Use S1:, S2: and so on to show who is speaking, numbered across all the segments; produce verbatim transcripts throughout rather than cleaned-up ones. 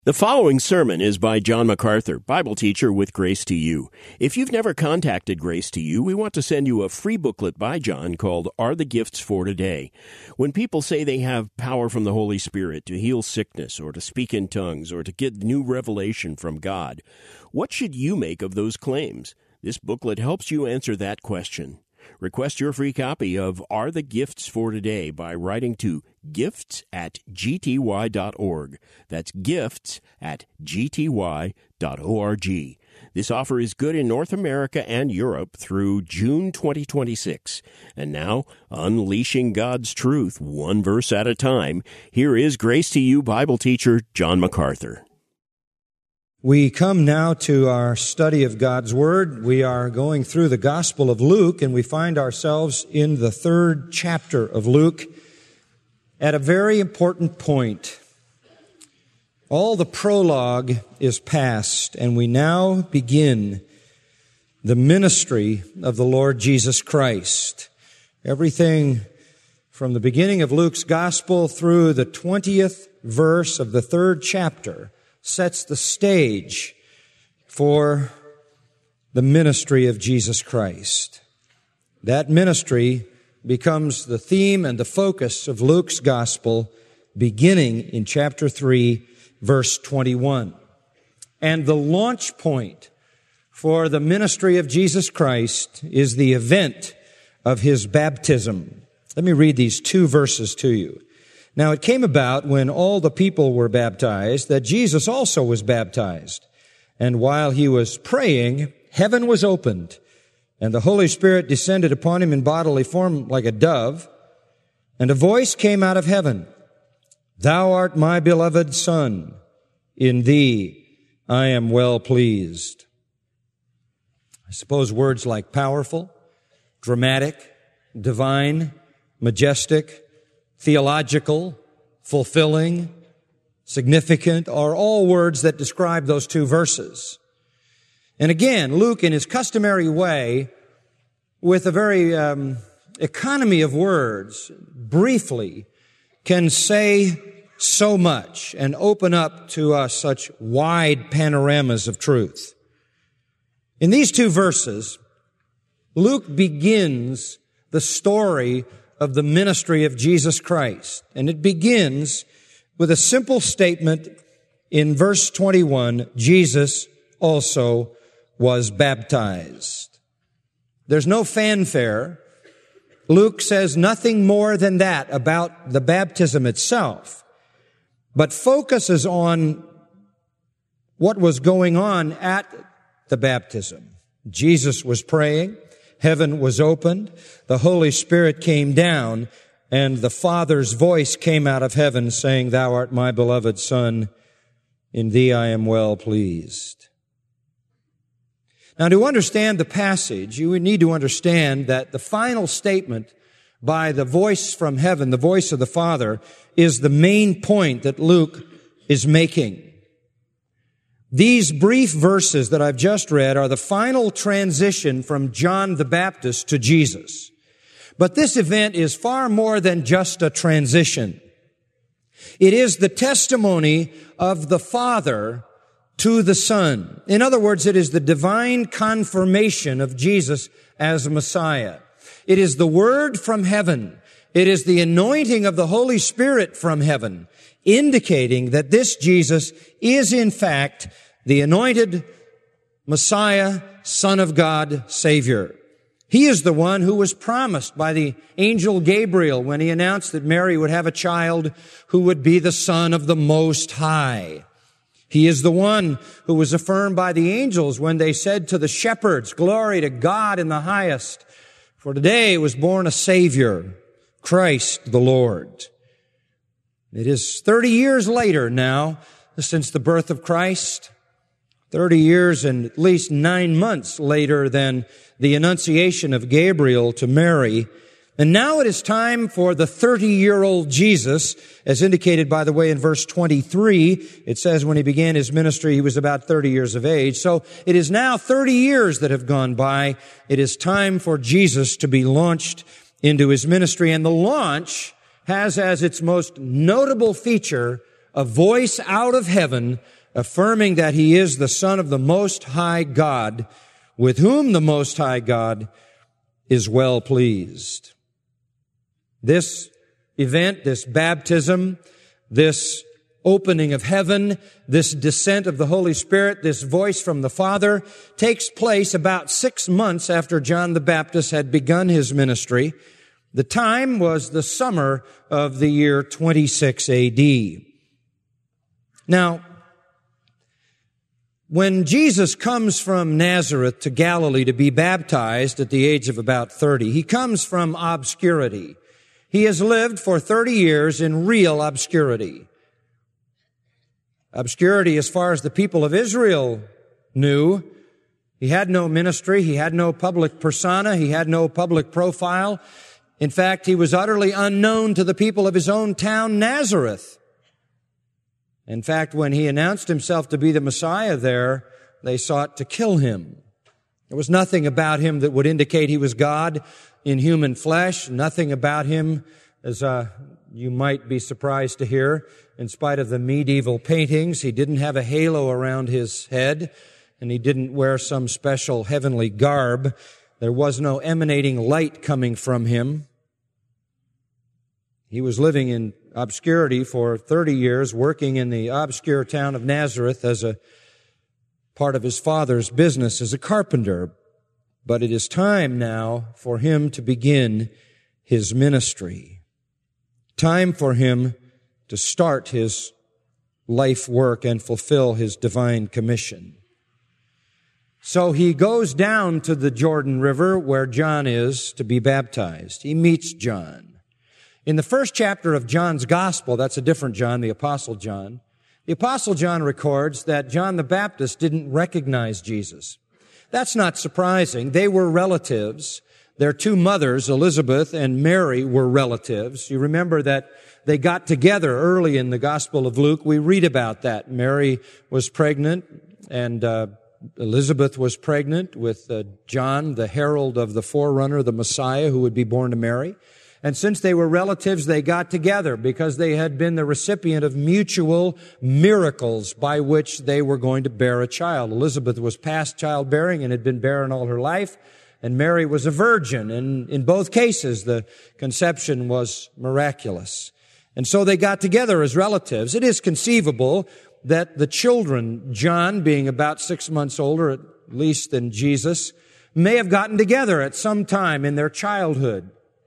S1: The following sermon is by John MacArthur, Bible teacher with Grace to You. If you've never contacted Grace to You, we want to send you a free booklet by John called Are the Gifts for Today? When people say they have power from the Holy Spirit to heal sickness or to speak in tongues or to get new revelation from God, what should you make of those claims? This booklet helps you answer that question. Request your free copy of Are the Gifts for Today by writing to gifts at g t y dot org. That's gifts at g t y dot org. This offer is good in North America and Europe through June twenty twenty-six. And now, unleashing God's truth one verse at a time, here is Grace to You Bible teacher John MacArthur.
S2: We come now to our study of God's Word. We are going through the Gospel of Luke, and we find ourselves in the third chapter of Luke at a very important point. All the prologue is past, and we now begin the ministry of the Lord Jesus Christ. Everything from the beginning of Luke's Gospel through the twentieth verse of the third chapter sets the stage for the ministry of Jesus Christ. That ministry becomes the theme and the focus of Luke's gospel beginning in chapter three, verse twenty-one. And the launch point for the ministry of Jesus Christ is the event of His baptism. Let me read these two verses to you. Now it came about when all the people were baptized that Jesus also was baptized. And while he was praying, heaven was opened, and the Holy Spirit descended upon him in bodily form like a dove. And a voice came out of heaven, "Thou art my beloved Son. In thee I am well pleased." I suppose words like powerful, dramatic, divine, majestic, theological, fulfilling, significant are all words that describe those two verses. And again, Luke, in his customary way, with a very um, economy of words, briefly can say so much and open up to us such wide panoramas of truth. In these two verses, Luke begins the story of the ministry of Jesus Christ. And it begins with a simple statement in verse twenty-one, Jesus also was baptized. There's no fanfare. Luke says nothing more than that about the baptism itself, but focuses on what was going on at the baptism. Jesus was praying. Heaven was opened, the Holy Spirit came down, and the Father's voice came out of heaven saying, "Thou art my beloved Son, in thee I am well pleased." Now, to understand the passage, you would need to understand that the final statement by the voice from heaven, the voice of the Father, is the main point that Luke is making. These brief verses that I've just read are the final transition from John the Baptist to Jesus. But this event is far more than just a transition. It is the testimony of the Father to the Son. In other words, it is the divine confirmation of Jesus as Messiah. It is the word from heaven. It is the anointing of the Holy Spirit from heaven, indicating that this Jesus is in fact the anointed Messiah, Son of God, Savior. He is the one who was promised by the angel Gabriel when he announced that Mary would have a child who would be the Son of the Most High. He is the one who was affirmed by the angels when they said to the shepherds, "Glory to God in the highest, for today was born a Savior, Christ the Lord." It is thirty years later now since the birth of Christ, thirty years and at least nine months later than the annunciation of Gabriel to Mary. And now it is time for the thirty-year-old Jesus, as indicated, by the way, in verse twenty-three. It says when he began his ministry, he was about thirty years of age. So it is now thirty years that have gone by. It is time for Jesus to be launched into his ministry. And the launch has as its most notable feature a voice out of heaven affirming that he is the Son of the Most High God, with whom the Most High God is well pleased. This event, this baptism, this opening of heaven, this descent of the Holy Spirit, this voice from the Father, takes place about six months after John the Baptist had begun his ministry. The time was the summer of the year twenty-six A D. Now, when Jesus comes from Nazareth to Galilee to be baptized at the age of about thirty, he comes from obscurity. He has lived for thirty years in real obscurity. Obscurity as far as the people of Israel knew. He had no ministry. He had no public persona. He had no public profile. In fact, he was utterly unknown to the people of his own town, Nazareth. In fact, when he announced himself to be the Messiah there, they sought to kill him. There was nothing about him that would indicate he was God in human flesh, nothing about him, as uh, you might be surprised to hear, in spite of the medieval paintings. He didn't have a halo around his head, and he didn't wear some special heavenly garb. There was no emanating light coming from him. He was living in obscurity for thirty years, working in the obscure town of Nazareth as a part of his father's business as a carpenter. But it is time now for him to begin his ministry. Time for him to start his life work and fulfill his divine commission. So he goes down to the Jordan River where John is to be baptized. He meets John. In the first chapter of John's Gospel, that's a different John, the Apostle John, the Apostle John records that John the Baptist didn't recognize Jesus. That's not surprising. They were relatives. Their two mothers, Elizabeth and Mary, were relatives. You remember that they got together early in the Gospel of Luke. We read about that. Mary was pregnant, and uh, Elizabeth was pregnant with uh, John, the herald of the forerunner, the Messiah, who would be born to Mary. And since they were relatives, they got together because they had been the recipient of mutual miracles by which they were going to bear a child. Elizabeth was past childbearing and had been barren all her life, and Mary was a virgin. And in both cases, the conception was miraculous. And so they got together as relatives. It is conceivable that the children, John being about six months older at least than Jesus, may have gotten together at some time in their childhood.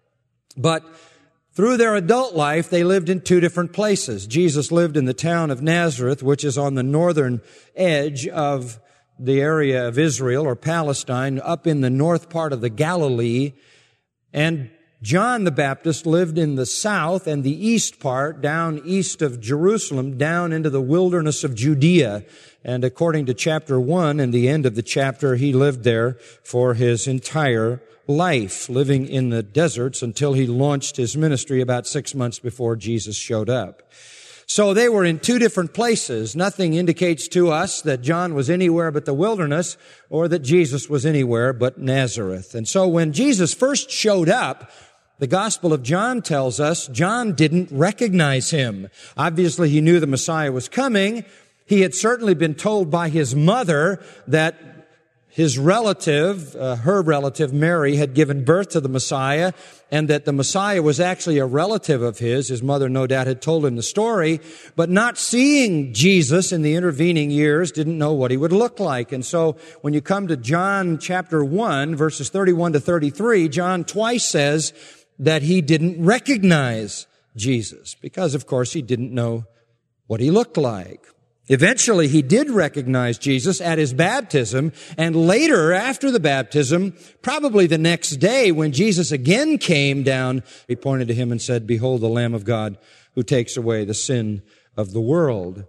S2: But through their adult life, they lived in two different places. Jesus lived in the town of Nazareth, which is on the northern edge of the area of Israel or Palestine, up in the north part of the Galilee. And John the Baptist lived in the south and the east part, down east of Jerusalem, down into the wilderness of Judea. And according to chapter one and the end of the chapter, he lived there for his entire life, living in the deserts until he launched his ministry about six months before Jesus showed up. So they were in two different places. Nothing indicates to us that John was anywhere but the wilderness or that Jesus was anywhere but Nazareth. And so when Jesus first showed up, the Gospel of John tells us John didn't recognize him. Obviously, he knew the Messiah was coming. He had certainly been told by his mother that his relative, uh, her relative, Mary, had given birth to the Messiah, and that the Messiah was actually a relative of his. His mother, no doubt, had told him the story, but not seeing Jesus in the intervening years, didn't know what he would look like. And so when you come to John chapter one, verses thirty-one to thirty-three, John twice says that he didn't recognize Jesus, because, of course, he didn't know what he looked like. Eventually, he did recognize Jesus at his baptism, and later, after the baptism, probably the next day, when Jesus again came down, he pointed to him and said, "Behold the Lamb of God who takes away the sin of the world."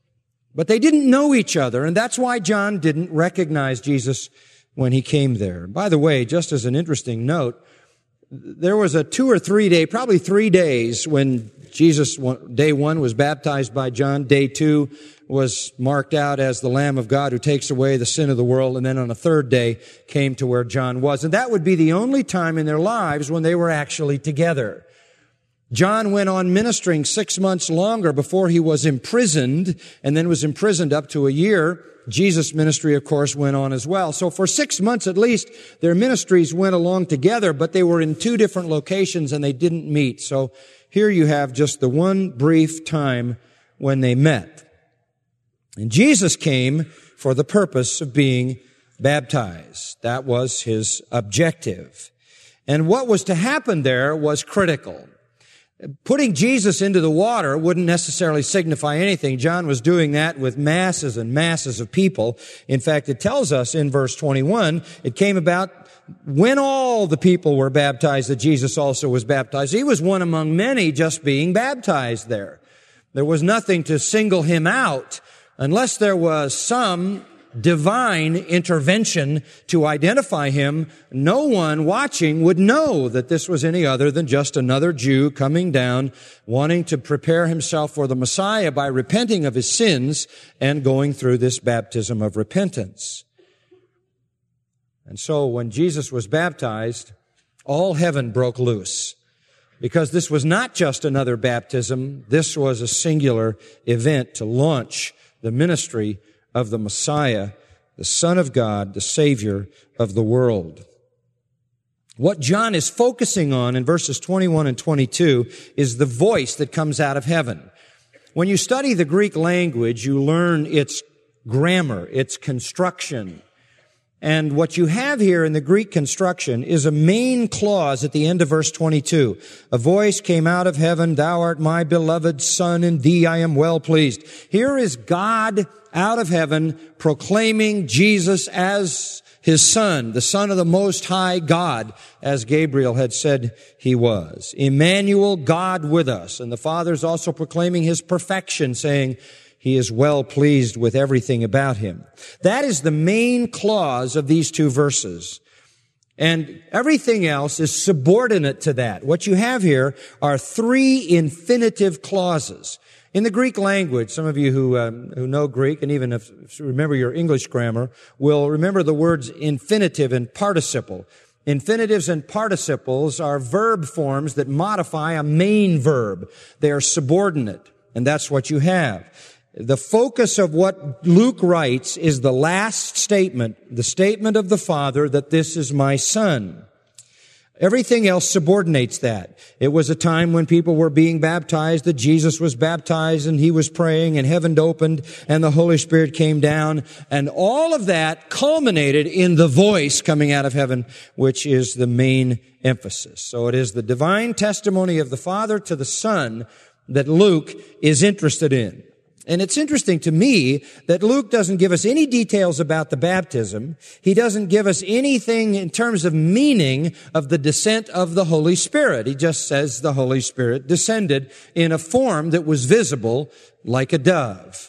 S2: But they didn't know each other, and that's why John didn't recognize Jesus when he came there. By the way, just as an interesting note, there was a two or three day, probably three days when Jesus, day one was baptized by John, day two was marked out as the Lamb of God who takes away the sin of the world, and then on a third day came to where John was. And that would be the only time in their lives when they were actually together. John went on ministering six months longer before he was imprisoned, and then was imprisoned up to a year. Jesus' ministry, of course, went on as well. So for six months at least, their ministries went along together, but they were in two different locations and they didn't meet. So here you have just the one brief time when they met. And Jesus came for the purpose of being baptized. That was his objective. And what was to happen there was critical. Putting Jesus into the water wouldn't necessarily signify anything. John was doing that with masses and masses of people. In fact, it tells us in verse twenty-one, it came about when all the people were baptized that Jesus also was baptized. He was one among many just being baptized there. There was nothing to single him out unless there was some divine intervention to identify him. No one watching would know that this was any other than just another Jew coming down, wanting to prepare himself for the Messiah by repenting of his sins and going through this baptism of repentance. And so when Jesus was baptized, all heaven broke loose, because this was not just another baptism. This was a singular event to launch the ministry of the Messiah, the Son of God, the Savior of the world. What John is focusing on in verses twenty-one and twenty-two is the voice that comes out of heaven. When you study the Greek language, you learn its grammar, its construction. And what you have here in the Greek construction is a main clause at the end of verse twenty-two. A voice came out of heaven, thou art my beloved Son, in thee I am well pleased. Here is God out of heaven proclaiming Jesus as his Son, the Son of the Most High God, as Gabriel had said he was. Emmanuel, God with us. And the Father's also proclaiming his perfection, saying, he is well pleased with everything about him. That is the main clause of these two verses. And everything else is subordinate to that. What you have here are three infinitive clauses. In the Greek language, some of you who um, who know Greek, and even if, if you remember your English grammar, will remember the words infinitive and participle. Infinitives and participles are verb forms that modify a main verb. They are subordinate, and that's what you have. The focus of what Luke writes is the last statement, the statement of the Father that this is my Son. Everything else subordinates that. It was a time when people were being baptized, that Jesus was baptized and he was praying and heaven opened and the Holy Spirit came down, and all of that culminated in the voice coming out of heaven, which is the main emphasis. So it is the divine testimony of the Father to the Son that Luke is interested in. And it's interesting to me that Luke doesn't give us any details about the baptism. He doesn't give us anything in terms of meaning of the descent of the Holy Spirit. He just says the Holy Spirit descended in a form that was visible like a dove.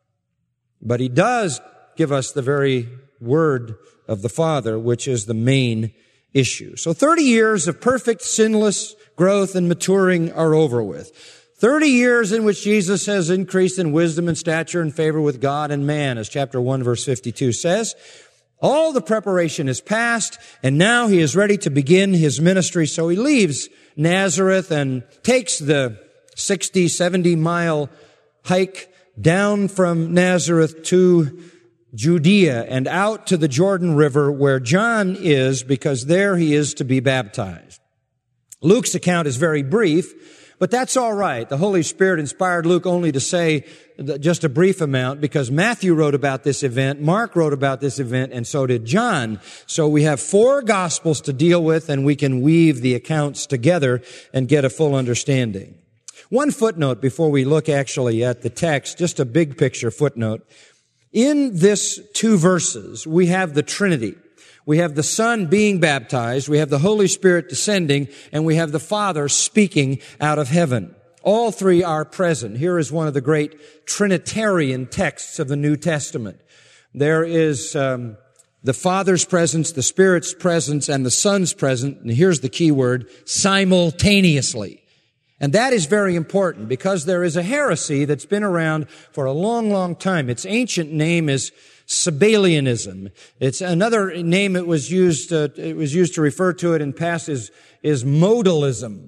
S2: But he does give us the very word of the Father, which is the main issue. So thirty years of perfect, sinless growth and maturing are over with. Thirty years in which Jesus has increased in wisdom and stature and favor with God and man, as chapter one, verse fifty-two says. All the preparation is past, and now he is ready to begin his ministry. So he leaves Nazareth and takes the sixty, seventy mile hike down from Nazareth to Judea and out to the Jordan River, where John is, because there he is to be baptized. Luke's account is very brief, but that's all right. The Holy Spirit inspired Luke only to say just a brief amount, because Matthew wrote about this event, Mark wrote about this event, and so did John. So we have four Gospels to deal with, and we can weave the accounts together and get a full understanding. One footnote before we look actually at the text, just a big picture footnote. In this two verses, we have the Trinity. We have the Son being baptized, we have the Holy Spirit descending, and we have the Father speaking out of heaven. All three are present. Here is one of the great Trinitarian texts of the New Testament. There is um, the Father's presence, the Spirit's presence, and the Son's presence, and here's the key word, simultaneously. And that is very important, because there is a heresy that's been around for a long, long time. Its ancient name is Sabellianism. It's another name it was used, uh, it was used to refer to it in past is, is modalism.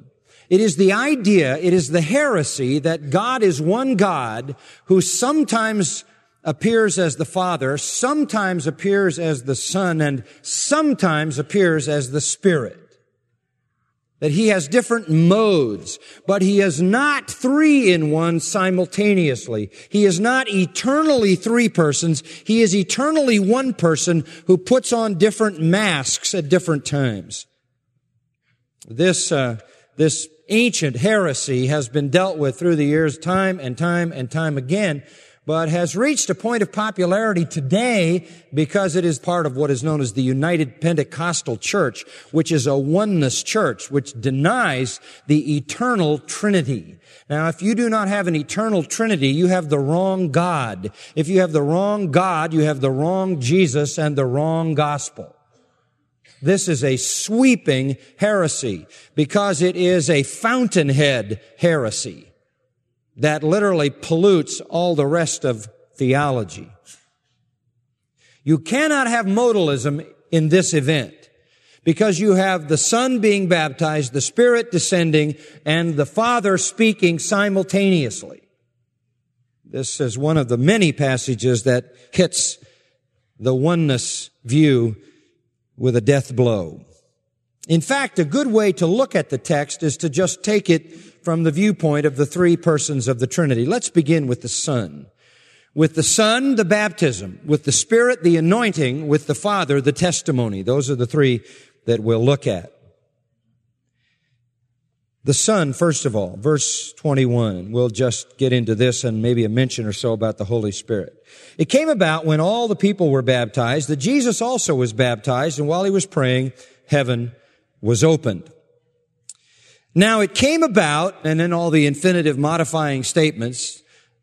S2: It is the idea, it is the heresy that God is one God who sometimes appears as the Father, sometimes appears as the Son, and sometimes appears as the Spirit. That He has different modes, but He is not three in one simultaneously. He is not eternally three persons. He is eternally one person who puts on different masks at different times. This, uh, this ancient heresy has been dealt with through the years time and time and time again, but has reached a point of popularity today because it is part of what is known as the United Pentecostal Church, which is a oneness church, which denies the eternal Trinity. Now, if you do not have an eternal Trinity, you have the wrong God. If you have the wrong God, you have the wrong Jesus and the wrong gospel. This is a sweeping heresy because it is a fountainhead heresy that literally pollutes all the rest of theology. You cannot have modalism in this event because you have the Son being baptized, the Spirit descending, and the Father speaking simultaneously. This is one of the many passages that hits the oneness view with a death blow. In fact, a good way to look at the text is to just take it from the viewpoint of the three persons of the Trinity. Let's begin with the Son. With the Son, the baptism. With the Spirit, the anointing. With the Father, the testimony. Those are the three that we'll look at. The Son, first of all, verse twenty-one. We'll just get into this and maybe a mention or so about the Holy Spirit. It came about when all the people were baptized that Jesus also was baptized, and while He was praying, heaven was opened. Now it came about, and then all the infinitive modifying statements,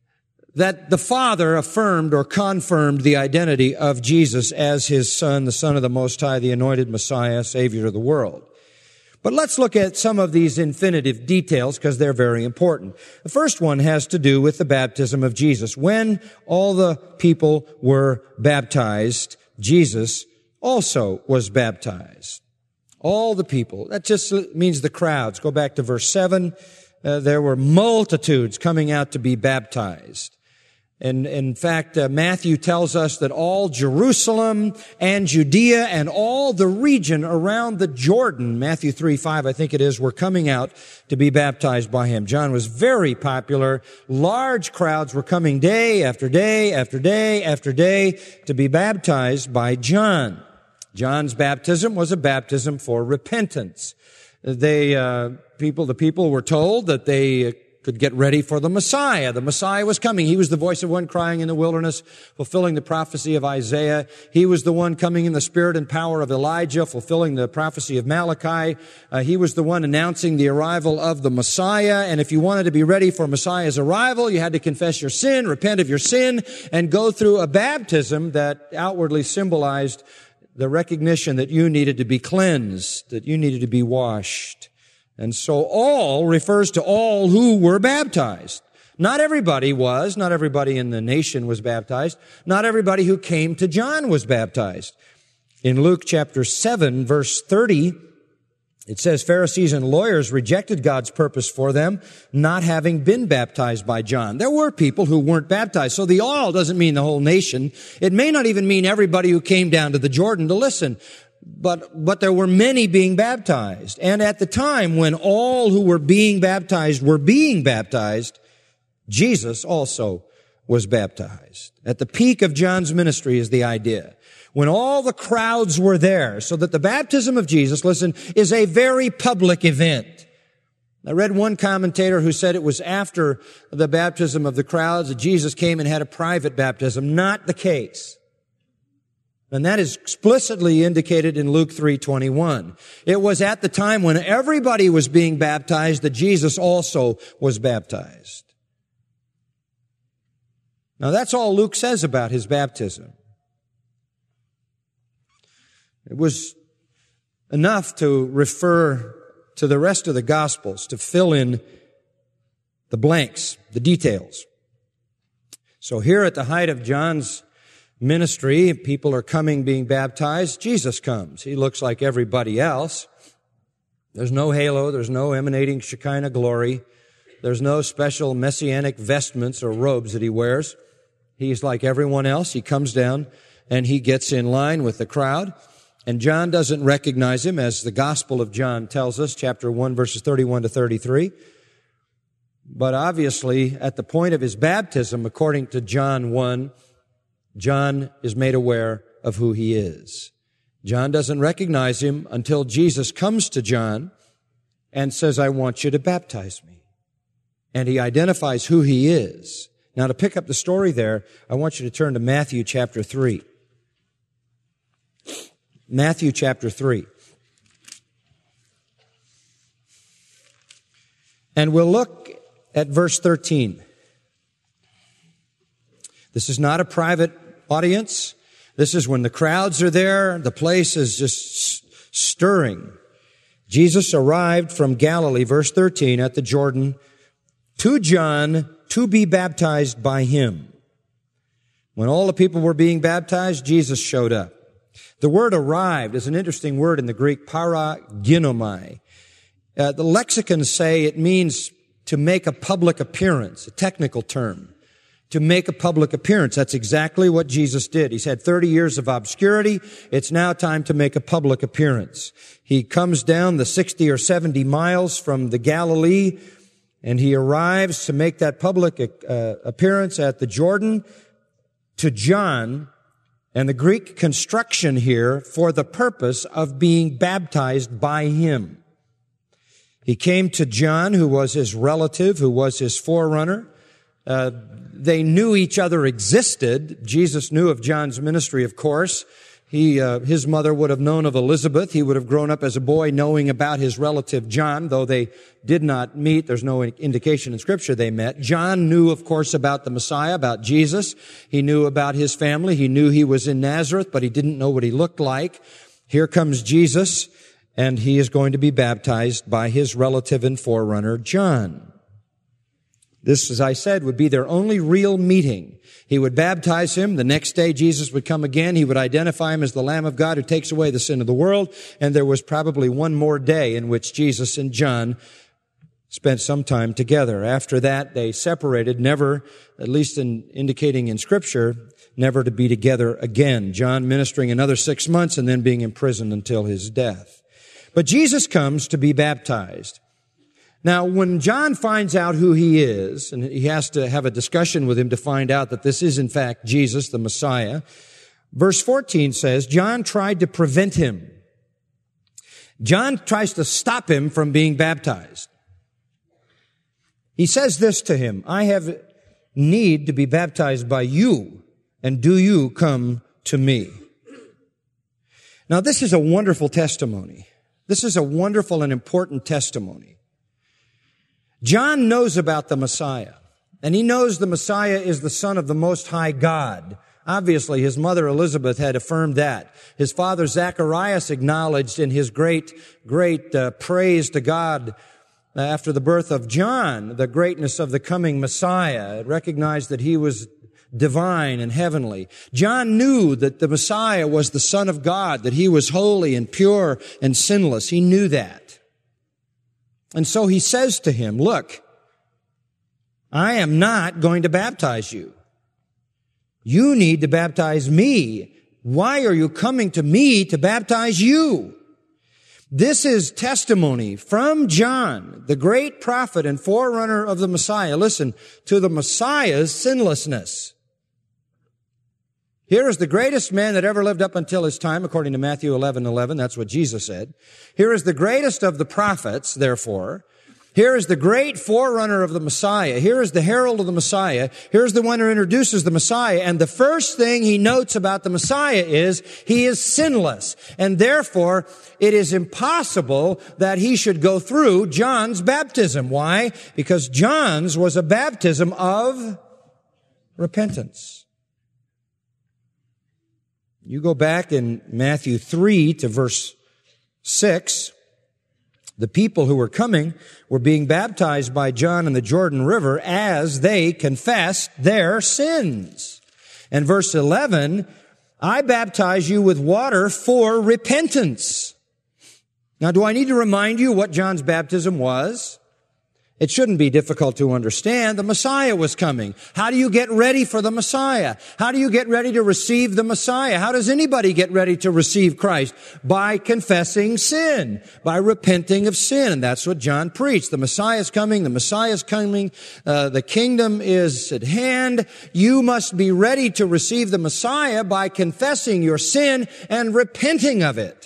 S2: that the Father affirmed or confirmed the identity of Jesus as His Son, the Son of the Most High, the anointed Messiah, Savior of the world. But let's look at some of these infinitive details because they're very important. The first one has to do with the baptism of Jesus. When all the people were baptized, Jesus also was baptized. All the people. That just means the crowds. Go back to verse seven. Uh, there were multitudes coming out to be baptized. And in fact, uh, Matthew tells us that all Jerusalem and Judea and all the region around the Jordan, Matthew three five, I think it is, were coming out to be baptized by Him. John was very popular. Large crowds were coming day after day after day after day to be baptized by John. John's baptism was a baptism for repentance. They, uh, people, the people were told that they uh, could get ready for the Messiah. The Messiah was coming. He was the voice of one crying in the wilderness, fulfilling the prophecy of Isaiah. He was the one coming in the spirit and power of Elijah, fulfilling the prophecy of Malachi. Uh, he was the one announcing the arrival of the Messiah. And if you wanted to be ready for Messiah's arrival, you had to confess your sin, repent of your sin, and go through a baptism that outwardly symbolized the recognition that you needed to be cleansed, that you needed to be washed. And so all refers to all who were baptized. Not everybody was. Not everybody in the nation was baptized. Not everybody who came to John was baptized. In Luke chapter seven, verse thirty, it says, Pharisees and lawyers rejected God's purpose for them, not having been baptized by John. There were people who weren't baptized. So the all doesn't mean the whole nation. It may not even mean everybody who came down to the Jordan to listen. But, but there were many being baptized. And at the time when all who were being baptized were being baptized, Jesus also was baptized. At the peak of John's ministry is the idea. When all the crowds were there, so that the baptism of Jesus, listen, is a very public event. I read one commentator who said it was after the baptism of the crowds that Jesus came and had a private baptism. Not the case. And that is explicitly indicated in Luke three twenty-one. It was at the time when everybody was being baptized that Jesus also was baptized. Now that's all Luke says about His baptism. It was enough to refer to the rest of the Gospels to fill in the blanks, the details. So here at the height of John's ministry, people are coming, being baptized. Jesus comes. He looks like everybody else. There's no halo. There's no emanating Shekinah glory. There's no special messianic vestments or robes that he wears. He's like everyone else. He comes down and he gets in line with the crowd. And John doesn't recognize him, as the Gospel of John tells us, chapter one, verses thirty-one to thirty-three. But obviously, at the point of his baptism, according to John one, John is made aware of who he is. John doesn't recognize him until Jesus comes to John and says, I want you to baptize me. And he identifies who he is. Now, to pick up the story there, I want you to turn to Matthew chapter three. Matthew chapter three. And we'll look at verse thirteen. This is not a private audience. This is when the crowds are there. The place is just stirring. Jesus arrived from Galilee, verse thirteen, at the Jordan to John to be baptized by him. When all the people were being baptized, Jesus showed up. The word arrived is an interesting word in the Greek, paraginomai. Uh, the lexicons say it means to make a public appearance, a technical term. To make a public appearance. That's exactly what Jesus did. He's had thirty years of obscurity. It's now time to make a public appearance. He comes down the sixty or seventy miles from the Galilee, and he arrives to make that public uh, appearance at the Jordan to John. And the Greek construction here, for the purpose of being baptized by him. He came to John, who was his relative, who was his forerunner. Uh, they knew each other existed. Jesus knew of John's ministry, of course. He, uh, his mother would have known of Elizabeth. He would have grown up as a boy knowing about his relative John, though they did not meet. There's no indication in Scripture they met. John knew, of course, about the Messiah, about Jesus. He knew about his family. He knew he was in Nazareth, but he didn't know what he looked like. Here comes Jesus, and he is going to be baptized by his relative and forerunner, John. This, as I said, would be their only real meeting. He would baptize him. The next day, Jesus would come again. He would identify him as the Lamb of God who takes away the sin of the world. And there was probably one more day in which Jesus and John spent some time together. After that, they separated, never, at least in indicating in Scripture, never to be together again. John ministering another six months and then being imprisoned until his death. But Jesus comes to be baptized. Now, when John finds out who he is, and he has to have a discussion with him to find out that this is in fact Jesus, the Messiah, verse fourteen says, John tried to prevent him. John tries to stop him from being baptized. He says this to him, I have need to be baptized by you, and do you come to me? Now, this is a wonderful testimony. This is a wonderful and important testimony. John knows about the Messiah, and he knows the Messiah is the Son of the Most High God. Obviously, his mother Elizabeth had affirmed that. His father Zacharias acknowledged in his great, great uh, praise to God after the birth of John the greatness of the coming Messiah. It recognized that he was divine and heavenly. John knew that the Messiah was the Son of God, that he was holy and pure and sinless. He knew that. And so he says to him, look, I am not going to baptize you. You need to baptize me. Why are you coming to me to baptize you? This is testimony from John, the great prophet and forerunner of the Messiah. Listen, to the Messiah's sinlessness. Here is the greatest man that ever lived up until his time, according to Matthew eleven eleven. That's what Jesus said. Here is the greatest of the prophets, therefore. Here is the great forerunner of the Messiah. Here is the herald of the Messiah. Here's the one who introduces the Messiah. And the first thing he notes about the Messiah is he is sinless. And therefore, it is impossible that he should go through John's baptism. Why? Because John's was a baptism of repentance. You go back in Matthew three to verse six. The people who were coming were being baptized by John in the Jordan River as they confessed their sins. And verse eleven, I baptize you with water for repentance. Now, do I need to remind you what John's baptism was? It shouldn't be difficult to understand. The Messiah was coming. How do you get ready for the Messiah? How do you get ready to receive the Messiah? How does anybody get ready to receive Christ? By confessing sin, by repenting of sin. And that's what John preached. The Messiah is coming. The Messiah is coming. Uh, the kingdom is at hand. You must be ready to receive the Messiah by confessing your sin and repenting of it.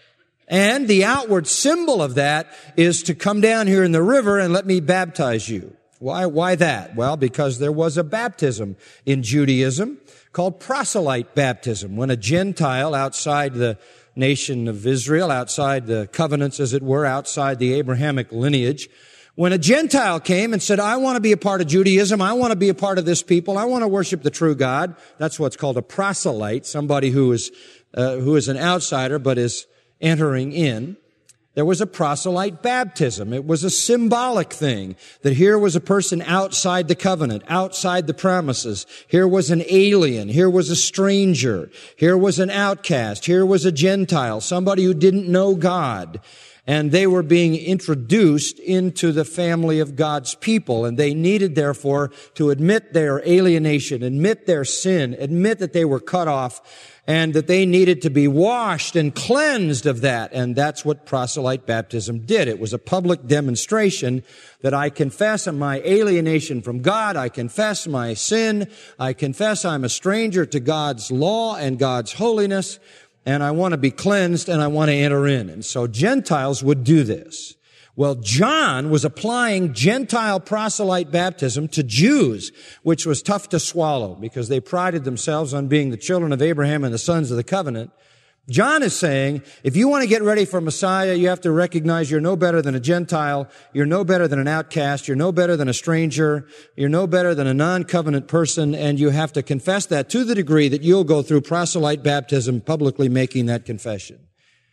S2: And the outward symbol of that is to come down here in the river and let me baptize you. Why, why that? Well, because there was a baptism in Judaism called proselyte baptism. When a Gentile outside the nation of Israel, outside the covenants, as it were, outside the Abrahamic lineage, when a Gentile came and said, I want to be a part of Judaism, I want to be a part of this people, I want to worship the true God, that's what's called a proselyte, somebody who is, uh, who is an outsider but is entering in. There was a proselyte baptism. It was a symbolic thing that here was a person outside the covenant, outside the promises. Here was an alien. Here was a stranger. Here was an outcast. Here was a Gentile, somebody who didn't know God. And they were being introduced into the family of God's people. And they needed, therefore, to admit their alienation, admit their sin, admit that they were cut off, and that they needed to be washed and cleansed of that. And that's what proselyte baptism did. It was a public demonstration that I confess my alienation from God. I confess my sin. I confess I'm a stranger to God's law and God's holiness. And I want to be cleansed and I want to enter in. And so Gentiles would do this. Well, John was applying Gentile proselyte baptism to Jews, which was tough to swallow because they prided themselves on being the children of Abraham and the sons of the covenant. John is saying, if you want to get ready for Messiah, you have to recognize you're no better than a Gentile, you're no better than an outcast, you're no better than a stranger, you're no better than a non-covenant person, and you have to confess that to the degree that you'll go through proselyte baptism, publicly making that confession.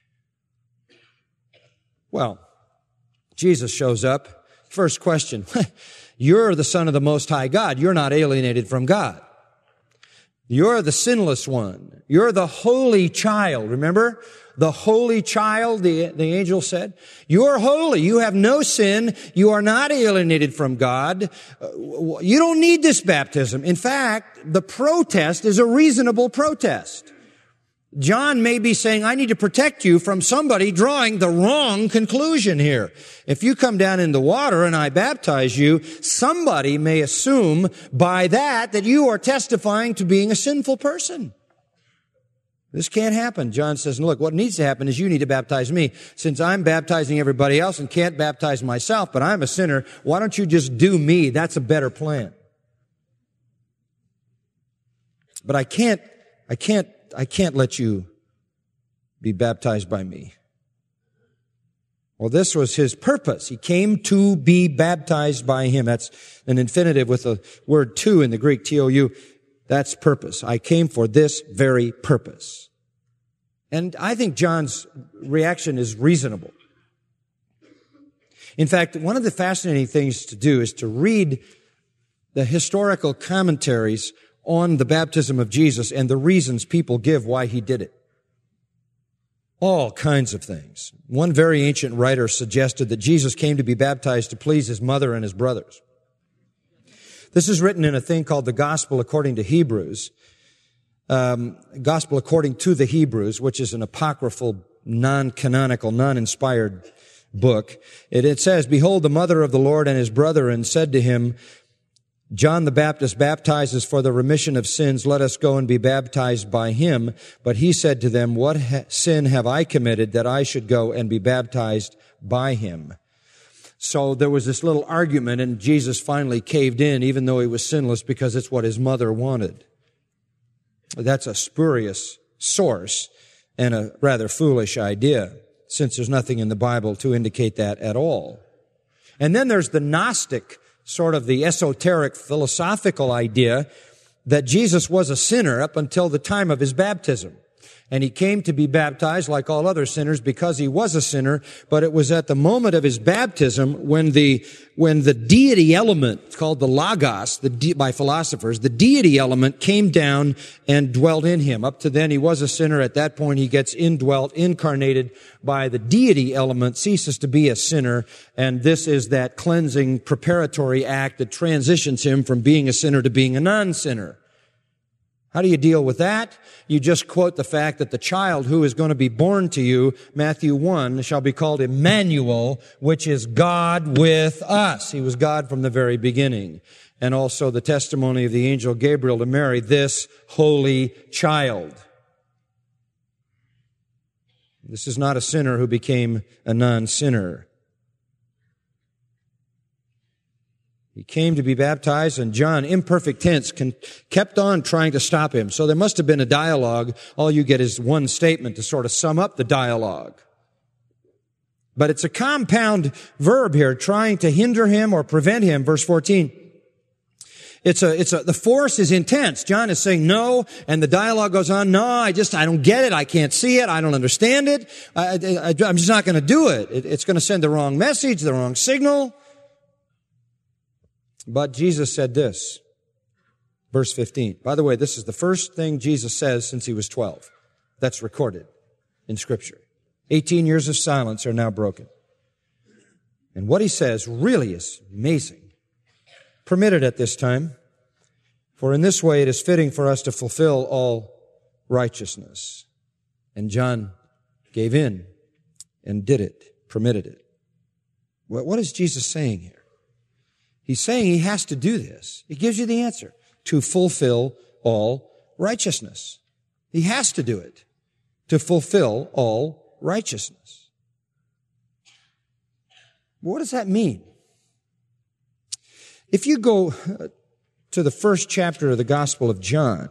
S2: Well, Jesus shows up. First question, you're the Son of the Most High God. You're not alienated from God. You're the sinless one. You're the holy child. Remember? The holy child, the, the angel said. You're holy. You have no sin. You are not alienated from God. You don't need this baptism. In fact, the protest is a reasonable protest. John may be saying, I need to protect you from somebody drawing the wrong conclusion here. If you come down in the water and I baptize you, somebody may assume by that that you are testifying to being a sinful person. This can't happen. John says, look, what needs to happen is you need to baptize me. Since I'm baptizing everybody else and can't baptize myself, but I'm a sinner, why don't you just do me? That's a better plan. But I can't, I can't I can't let you be baptized by me. Well, this was his purpose. He came to be baptized by him. That's an infinitive with the word to in the Greek, T O U. That's purpose. I came for this very purpose. And I think John's reaction is reasonable. In fact, one of the fascinating things to do is to read the historical commentaries on the baptism of Jesus and the reasons people give why he did it. All kinds of things. One very ancient writer suggested that Jesus came to be baptized to please his mother and his brothers. This is written in a thing called the Gospel according to Hebrews. Um, Gospel according to the Hebrews, which is an apocryphal, non-canonical, non-inspired book. It, it says, Behold, the mother of the Lord and his brethren said to him, John the Baptist baptizes for the remission of sins. Let us go and be baptized by him. But he said to them, What ha- sin have I committed that I should go and be baptized by him? So there was this little argument, and Jesus finally caved in, even though he was sinless, because it's what his mother wanted. That's a spurious source and a rather foolish idea, since there's nothing in the Bible to indicate that at all. And then there's the Gnostic, sort of the esoteric philosophical idea that Jesus was a sinner up until the time of his baptism. And he came to be baptized like all other sinners because he was a sinner, but it was at the moment of his baptism when the, when the deity element, it's called the Logos, the de, by philosophers, the deity element came down and dwelt in him. Up to then he was a sinner. At that point he gets indwelt, incarnated by the deity element, ceases to be a sinner, and this is that cleansing preparatory act that transitions him from being a sinner to being a non-sinner. How do you deal with that? You just quote the fact that the child who is going to be born to you, Matthew one, shall be called Emmanuel, which is God with us. He was God from the very beginning. And also the testimony of the angel Gabriel to Mary, this holy child. This is not a sinner who became a non-sinner. He came to be baptized, and John, imperfect tense, can, kept on trying to stop him. So there must have been a dialogue. All you get is one statement to sort of sum up the dialogue. But it's a compound verb here, trying to hinder him or prevent him. Verse fourteen. It's a, it's a, the force is intense. John is saying no, and the dialogue goes on. No, I just, I don't get it. I can't see it. I don't understand it. I, I, I'm just not going to do it. it. It's going to send the wrong message, the wrong signal. But Jesus said this, verse fifteen. By the way, this is the first thing Jesus says since he was twelve. That's recorded in Scripture. eighteen years of silence are now broken. And what he says really is amazing. Permit it at this time, for in this way it is fitting for us to fulfill all righteousness. And John gave in and did it, permitted it. What is Jesus saying here? He's saying he has to do this. He gives you the answer. To fulfill all righteousness. He has to do it. To fulfill all righteousness. What does that mean? If you go to the first chapter of the Gospel of John,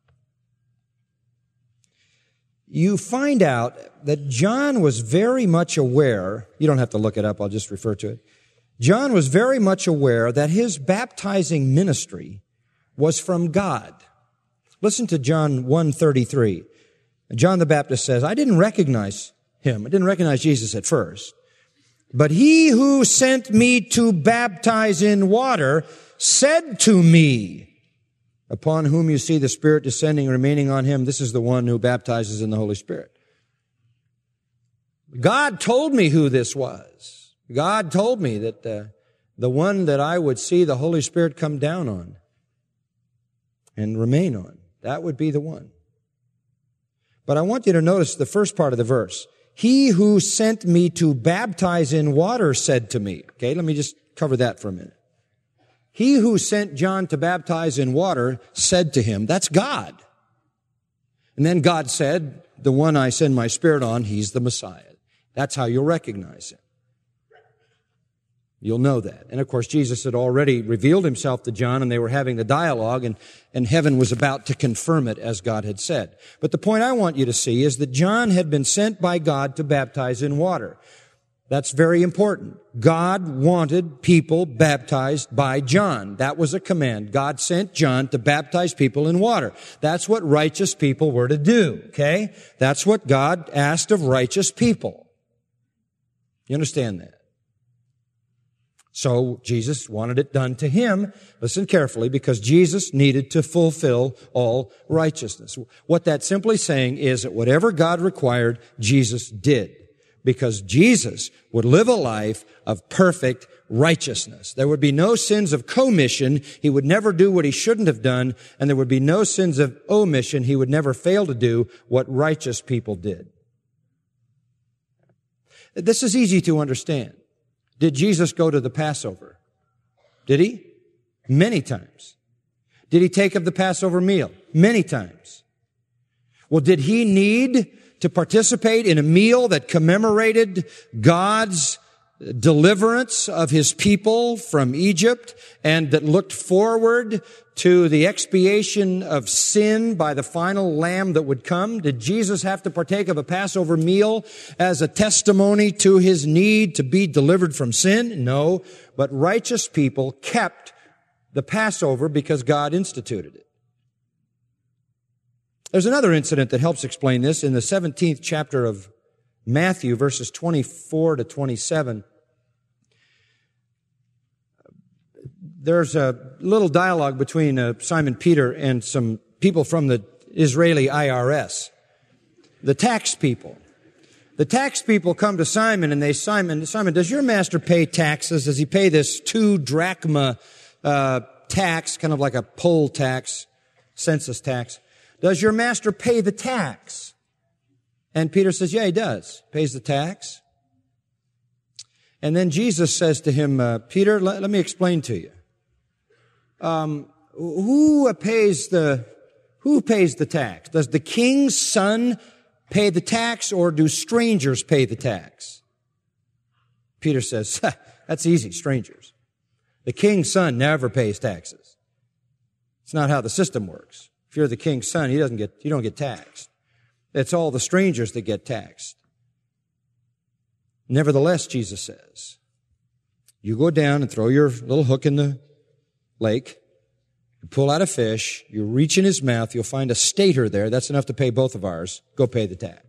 S2: you find out that John was very much aware, you don't have to look it up, I'll just refer to it. John was very much aware that his baptizing ministry was from God. Listen to John one thirty-three. John the Baptist says, I didn't recognize him. I didn't recognize Jesus at first. But he who sent me to baptize in water said to me, upon whom you see the Spirit descending and remaining on him, this is the one who baptizes in the Holy Spirit. God told me who this was. God told me that uh, the one that I would see the Holy Spirit come down on and remain on, that would be the one. But I want you to notice the first part of the verse. He who sent me to baptize in water said to me. Okay, let me just cover that for a minute. He who sent John to baptize in water said to him, that's God. And then God said, the one I send my Spirit on, he's the Messiah. That's how you'll recognize him. You'll know that. And of course, Jesus had already revealed himself to John, and they were having the dialogue, and, and heaven was about to confirm it as God had said. But the point I want you to see is that John had been sent by God to baptize in water. That's very important. God wanted people baptized by John. That was a command. God sent John to baptize people in water. That's what righteous people were to do, okay? That's what God asked of righteous people. You understand that? So Jesus wanted it done to him. Listen carefully, because Jesus needed to fulfill all righteousness. What that's simply saying is that whatever God required, Jesus did. Because Jesus would live a life of perfect righteousness. There would be no sins of commission. He would never do what he shouldn't have done. And there would be no sins of omission. He would never fail to do what righteous people did. This is easy to understand. Did Jesus go to the Passover? Did he? Many times. Did he take of the Passover meal? Many times. Well, did he need to participate in a meal that commemorated God's deliverance of his people from Egypt and that looked forward to the expiation of sin by the final lamb that would come? Did Jesus have to partake of a Passover meal as a testimony to his need to be delivered from sin? No, but righteous people kept the Passover because God instituted it. There's another incident that helps explain this in the seventeenth chapter of Matthew, verses twenty-four to twenty-seven. There's a little dialogue between uh, Simon Peter and some people from the Israeli I R S, the tax people. The tax people come to Simon and they, Simon, Simon, does your master pay taxes? Does he pay this two drachma uh, tax, kind of like a poll tax, census tax? Does your master pay the tax? And Peter says, yeah, he does. Pays the tax. And then Jesus says to him, uh, Peter, let, let me explain to you. Um, who pays the, who pays the tax? Does the king's son pay the tax, or do strangers pay the tax? Peter says, that's easy, strangers. The king's son never pays taxes. It's not how the system works. If you're the king's son, he doesn't get, you don't get taxed. It's all the strangers that get taxed. Nevertheless, Jesus says, you go down and throw your little hook in the lake, you pull out a fish, you reach in his mouth, you'll find a stater there. That's enough to pay both of ours. Go pay the tax.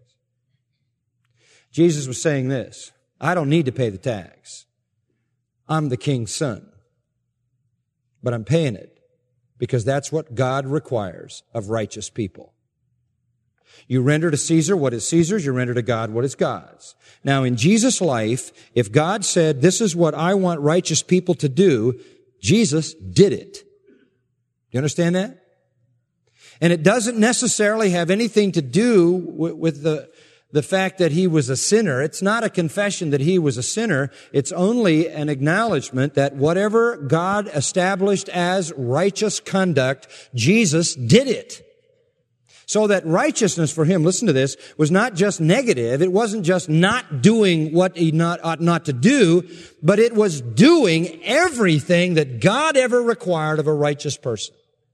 S2: Jesus was saying this, I don't need to pay the tax. I'm the king's son. But I'm paying it because that's what God requires of righteous people. You render to Caesar what is Caesar's, you render to God what is God's. Now, in Jesus' life, if God said, this is what I want righteous people to do, Jesus did it. You understand that? And it doesn't necessarily have anything to do with, with the, the fact that he was a sinner. It's not a confession that he was a sinner. It's only an acknowledgement that whatever God established as righteous conduct, Jesus did it. So that righteousness for him, listen to this, was not just negative. It wasn't just not doing what he not, ought not to do, but it was doing everything that God ever required of a righteous person.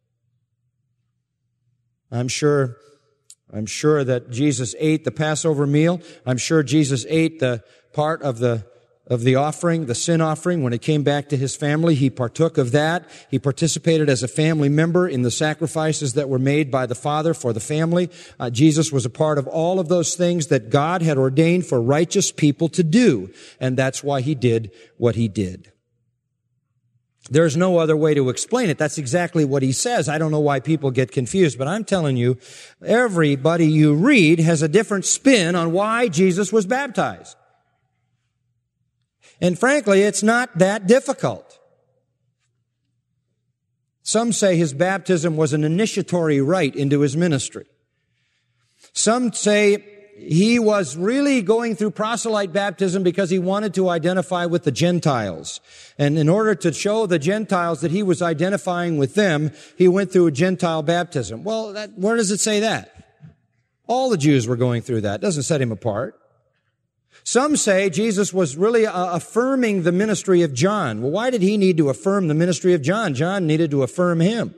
S2: I'm sure, I'm sure that Jesus ate the Passover meal. I'm sure Jesus ate the part of the of the offering, the sin offering. When it came back to his family, he partook of that. He participated as a family member in the sacrifices that were made by the Father for the family. Uh, Jesus was a part of all of those things that God had ordained for righteous people to do. And that's why he did what he did. There's no other way to explain it. That's exactly what he says. I don't know why people get confused, but I'm telling you, everybody you read has a different spin on why Jesus was baptized. And frankly, it's not that difficult. Some say his baptism was an initiatory rite into his ministry. Some say he was really going through proselyte baptism because he wanted to identify with the Gentiles. And in order to show the Gentiles that he was identifying with them, he went through a Gentile baptism. Well, that, where does it say that? All the Jews were going through that. It doesn't set him apart. Some say Jesus was really uh, affirming the ministry of John. Well, why did he need to affirm the ministry of John? John needed to affirm him.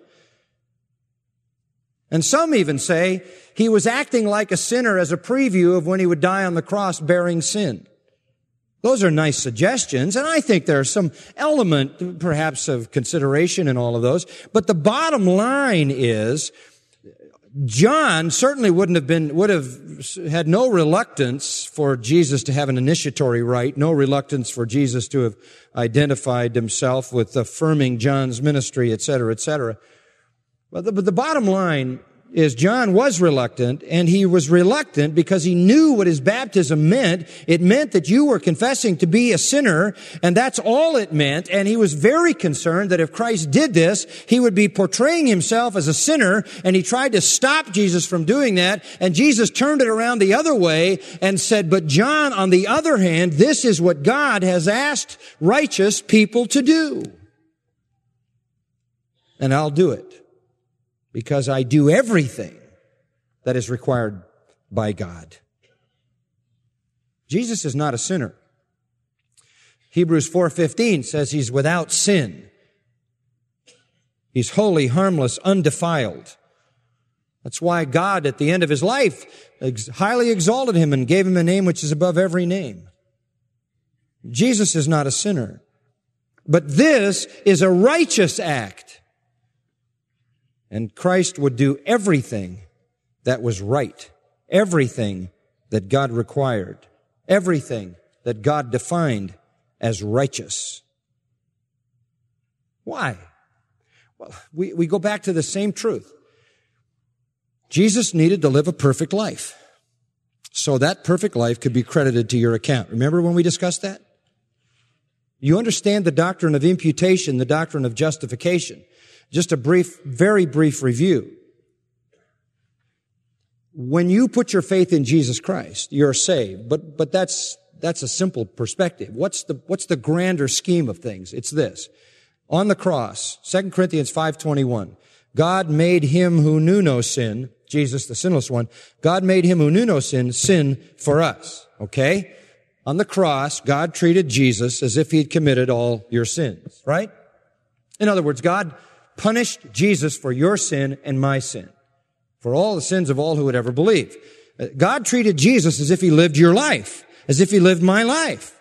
S2: And some even say he was acting like a sinner as a preview of when he would die on the cross bearing sin. Those are nice suggestions, and I think there's some element, perhaps, of consideration in all of those. But the bottom line is, John certainly wouldn't have been, would have had no reluctance for Jesus to have an initiatory rite, no reluctance for Jesus to have identified himself with affirming John's ministry, et cetera, et cetera. But the, but the bottom line is John was reluctant, and he was reluctant because he knew what his baptism meant. It meant that you were confessing to be a sinner, and that's all it meant. And he was very concerned that if Christ did this, he would be portraying himself as a sinner, and he tried to stop Jesus from doing that. And Jesus turned it around the other way and said, but John, on the other hand, this is what God has asked righteous people to do. And I'll do it, because I do everything that is required by God. Jesus is not a sinner. Hebrews four fifteen says he's without sin. He's holy, harmless, undefiled. That's why God, at the end of his life, highly exalted him and gave him a name which is above every name. Jesus is not a sinner. But this is a righteous act. And Christ would do everything that was right, everything that God required, everything that God defined as righteous. Why? Well, we, we go back to the same truth. Jesus needed to live a perfect life, so that perfect life could be credited to your account. Remember when we discussed that? You understand the doctrine of imputation, the doctrine of justification. Just a brief, very brief review. When you put your faith in Jesus Christ, you're saved. But, but that's, that's a simple perspective. What's the, what's the grander scheme of things? It's this. On the cross, Second Corinthians five twenty-one, God made him who knew no sin, Jesus, the sinless one, God made him who knew no sin, sin for us. Okay? On the cross, God treated Jesus as if he'd committed all your sins, right? In other words, God punished Jesus for your sin and my sin, for all the sins of all who would ever believe. God treated Jesus as if he lived your life, as if he lived my life.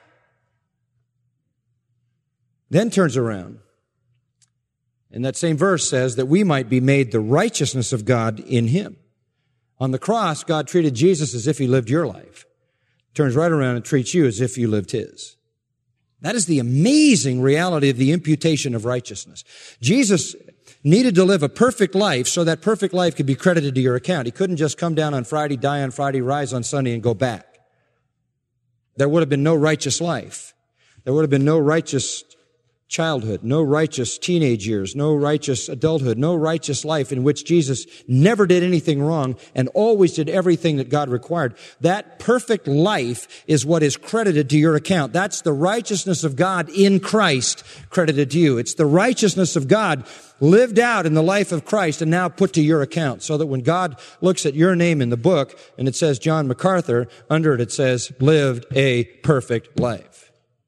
S2: Then turns around, and that same verse says that we might be made the righteousness of God in him. On the cross, God treated Jesus as if he lived your life. Turns right around and treats you as if you lived his. That is the amazing reality of the imputation of righteousness. Jesus needed to live a perfect life so that perfect life could be credited to your account. He couldn't just come down on Friday, die on Friday, rise on Sunday, and go back. There would have been no righteous life. There would have been no righteous childhood, no righteous teenage years, no righteous adulthood, no righteous life in which Jesus never did anything wrong and always did everything that God required. That perfect life is what is credited to your account. That's the righteousness of God in Christ credited to you. It's the righteousness of God lived out in the life of Christ and now put to your account, so that when God looks at your name in the book and it says John MacArthur, under it it says, lived a perfect life.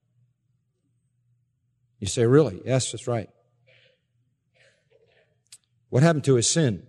S2: You say, really? Yes, that's right. What happened to his sin?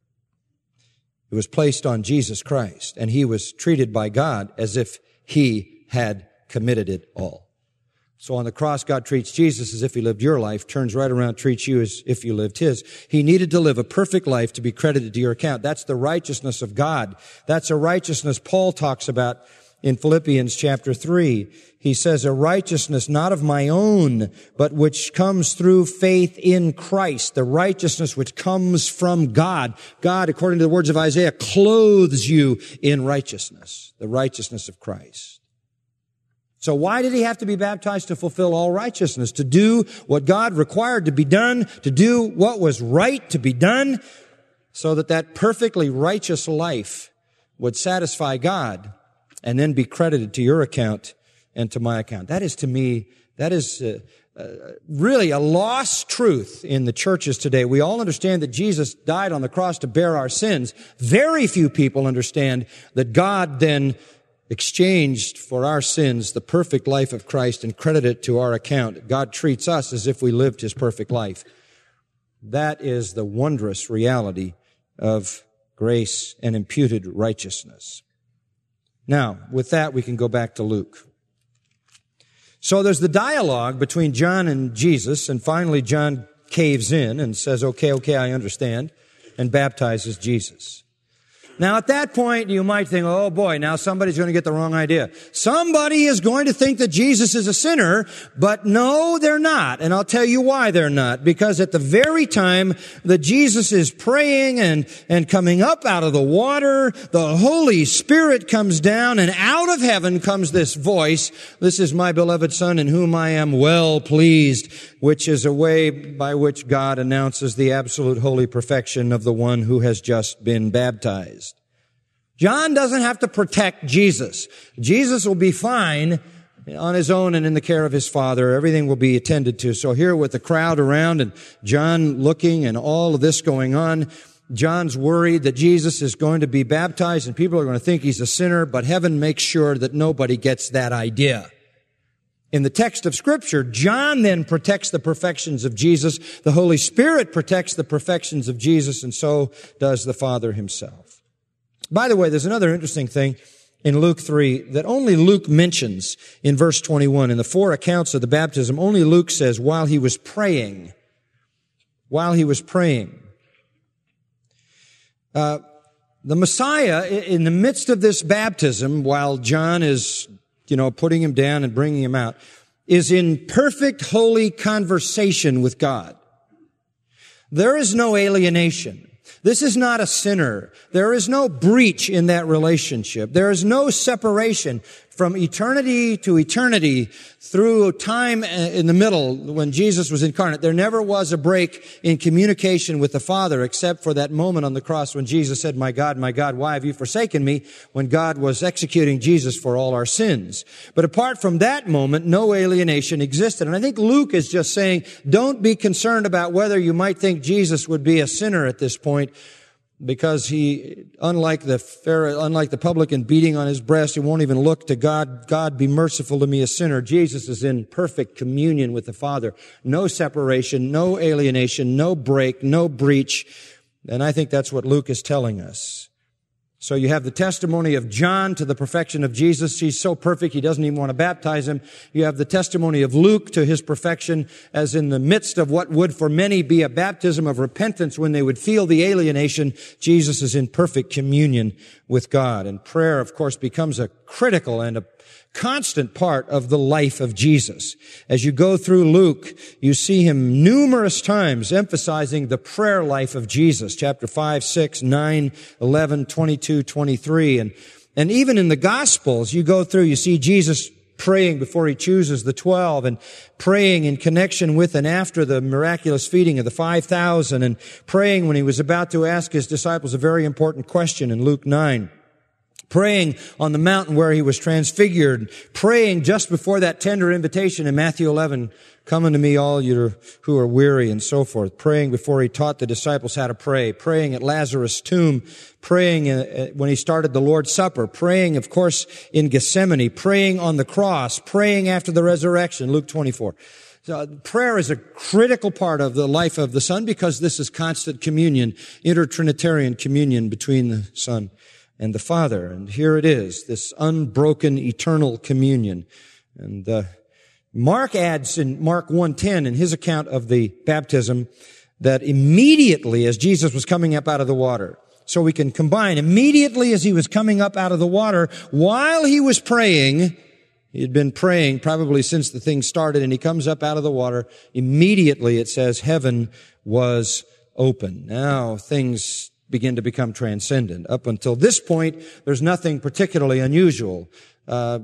S2: It was placed on Jesus Christ, and he was treated by God as if he had committed it all. So on the cross, God treats Jesus as if he lived your life, turns right around, treats you as if you lived his. He needed to live a perfect life to be credited to your account. That's the righteousness of God. That's a righteousness Paul talks about in Philippians chapter three. He says, a righteousness not of my own, but which comes through faith in Christ, the righteousness which comes from God. God, according to the words of Isaiah, clothes you in righteousness, the righteousness of Christ. So why did he have to be baptized? To fulfill all righteousness, to do what God required to be done, to do what was right to be done, so that that perfectly righteous life would satisfy God and then be credited to your account and to my account. That is, to me, that is uh, uh, really a lost truth in the churches today. We all understand that Jesus died on the cross to bear our sins. Very few people understand that God then exchanged for our sins the perfect life of Christ and credited it to our account. God treats us as if we lived his perfect life. That is the wondrous reality of grace and imputed righteousness. Now, with that, we can go back to Luke. So there's the dialogue between John and Jesus, and finally John caves in and says, okay, okay, I understand, and baptizes Jesus. Now, at that point, you might think, oh boy, now somebody's going to get the wrong idea. Somebody is going to think that Jesus is a sinner, but no, they're not. And I'll tell you why they're not. Because at the very time that Jesus is praying and, and coming up out of the water, the Holy Spirit comes down, and out of heaven comes this voice, this is my beloved Son in whom I am well pleased, which is a way by which God announces the absolute holy perfection of the one who has just been baptized. John doesn't have to protect Jesus. Jesus will be fine on his own and in the care of his Father. Everything will be attended to. So here with the crowd around and John looking and all of this going on, John's worried that Jesus is going to be baptized and people are going to think he's a sinner, but heaven makes sure that nobody gets that idea. In the text of Scripture, John then protects the perfections of Jesus. The Holy Spirit protects the perfections of Jesus, and so does the Father himself. By the way, there's another interesting thing in Luke three that only Luke mentions in verse twenty-one. In the four accounts of the baptism, only Luke says, while he was praying. While he was praying. Uh, the Messiah, in the midst of this baptism, while John is, you know, putting him down and bringing him out, is in perfect holy conversation with God. There is no alienation. This is not a sinner. There is no breach in that relationship. There is no separation from eternity to eternity through time in the middle when Jesus was incarnate. There never was a break in communication with the Father except for that moment on the cross when Jesus said, "My God, my God, why have you forsaken me?" when God was executing Jesus for all our sins. But apart from that moment, no alienation existed. And I think Luke is just saying, don't be concerned about whether you might think Jesus would be a sinner at this point, because he, unlike the Pharisee, unlike the publican beating on his breast, he won't even look to God, "God, be merciful to me, a sinner." Jesus is in perfect communion with the Father. No separation, no alienation, no break, no breach. And I think that's what Luke is telling us. So you have the testimony of John to the perfection of Jesus. He's so perfect, he doesn't even want to baptize him. You have the testimony of Luke to his perfection, as in the midst of what would for many be a baptism of repentance when they would feel the alienation, Jesus is in perfect communion with God. And prayer, of course, becomes a critical and a constant part of the life of Jesus. As you go through Luke, you see him numerous times emphasizing the prayer life of Jesus. Chapter five, six, nine, eleven, twenty-two, twenty-three. And, and even in the Gospels, you go through, you see Jesus praying before he chooses the twelve, and praying in connection with and after the miraculous feeding of the five thousand, and praying when he was about to ask his disciples a very important question in Luke nine. Praying on the mountain where he was transfigured, praying just before that tender invitation in Matthew eleven, "Come unto me, all you who are weary," and so forth. Praying before he taught the disciples how to pray. Praying at Lazarus' tomb. Praying when he started the Lord's Supper. Praying, of course, in Gethsemane. Praying on the cross. Praying after the resurrection, Luke twenty-four. So prayer is a critical part of the life of the Son, because this is constant communion, inter-Trinitarian communion between the Son and the Father. And here it is, this unbroken eternal communion. And uh, Mark adds in Mark one ten, in his account of the baptism, that immediately as Jesus was coming up out of the water, so we can combine, immediately as he was coming up out of the water, while he was praying, he had been praying probably since the thing started, and he comes up out of the water, immediately it says heaven was open. Now things begin to become transcendent. Up until this point, there's nothing particularly unusual. Uh,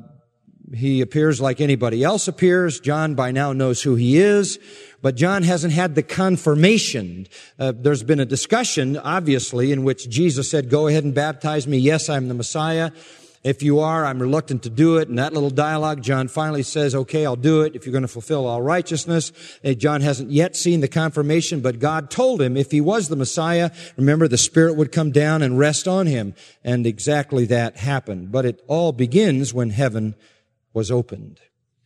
S2: he appears like anybody else appears. John by now knows who he is, but John hasn't had the confirmation. Uh, there's been a discussion, obviously, in which Jesus said, "Go ahead and baptize me. Yes, I'm the Messiah. If you are, I'm reluctant to do it." And that little dialogue, John finally says, "Okay, I'll do it if you're going to fulfill all righteousness." And John hasn't yet seen the confirmation, but God told him if he was the Messiah, remember, the Spirit would come down and rest on him. And exactly that happened. But it all begins when heaven was opened.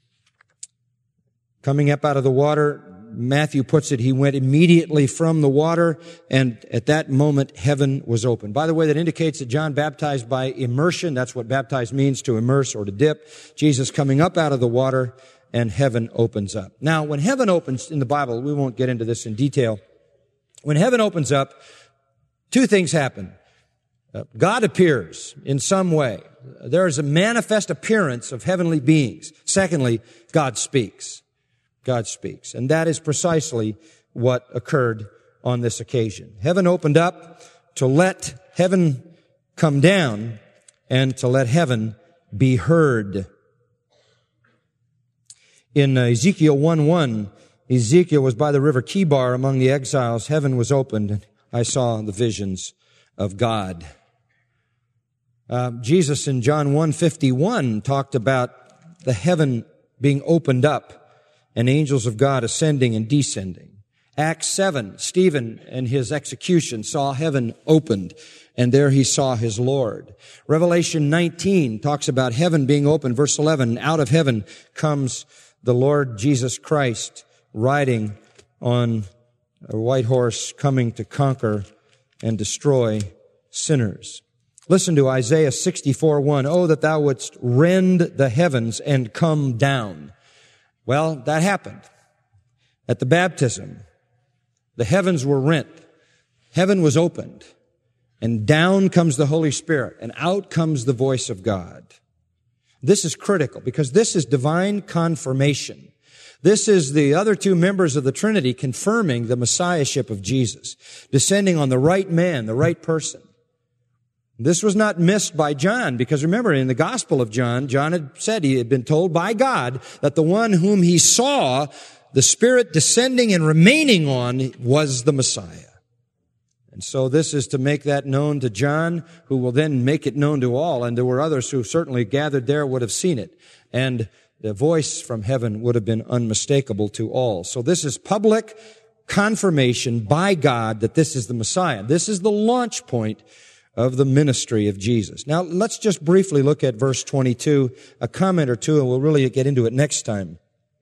S2: Coming up out of the water, Matthew puts it, he went immediately from the water, and at that moment, heaven was open. By the way, that indicates that John baptized by immersion. That's what baptize means, to immerse or to dip. Jesus coming up out of the water, and heaven opens up. Now, when heaven opens in the Bible, we won't get into this in detail. When heaven opens up, two things happen. Uh, God appears in some way. There is a manifest appearance of heavenly beings. Secondly, God speaks. God speaks. And that is precisely what occurred on this occasion. Heaven opened up to let heaven come down and to let heaven be heard. In Ezekiel one one, Ezekiel was by the river Kibar among the exiles. Heaven was opened, and I saw the visions of God. Uh, Jesus in John one fifty-one talked about the heaven being opened up and angels of God ascending and descending. Acts seven, Stephen and his execution saw heaven opened, and there he saw his Lord. Revelation nineteen talks about heaven being opened. Verse eleven, out of heaven comes the Lord Jesus Christ riding on a white horse, coming to conquer and destroy sinners. Listen to Isaiah sixty-four one. Oh, that thou wouldst rend the heavens and come down. Well, that happened. At the baptism, the heavens were rent. Heaven was opened. And down comes the Holy Spirit, and out comes the voice of God. This is critical because this is divine confirmation. This is the other two members of the Trinity confirming the Messiahship of Jesus, descending on the right man, the right person. This was not missed by John, because remember, in the Gospel of John, John had said he had been told by God that the one whom he saw, the Spirit descending and remaining on, was the Messiah. And so this is to make that known to John, who will then make it known to all. And there were others who certainly gathered there would have seen it. And the voice from heaven would have been unmistakable to all. So this is public confirmation by God that this is the Messiah. This is the launch point of the ministry of Jesus. Now, let's just briefly look at verse twenty-two, a comment or two, and we'll really get into it next time.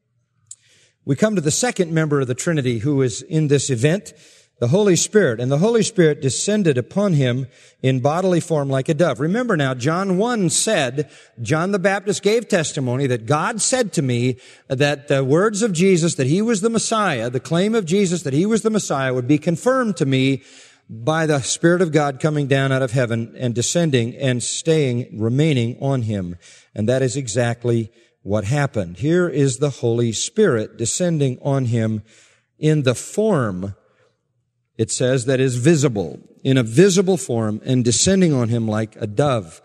S2: We come to the second member of the Trinity who is in this event, the Holy Spirit. And the Holy Spirit descended upon him in bodily form like a dove. Remember now, John one said, John the Baptist gave testimony that God said to me that the words of Jesus, that he was the Messiah, the claim of Jesus that he was the Messiah would be confirmed to me by the Spirit of God coming down out of heaven and descending and staying, remaining on him. And that is exactly what happened. Here is the Holy Spirit descending on him in the form, it says, that is visible, in a visible form, and descending on him like a dove.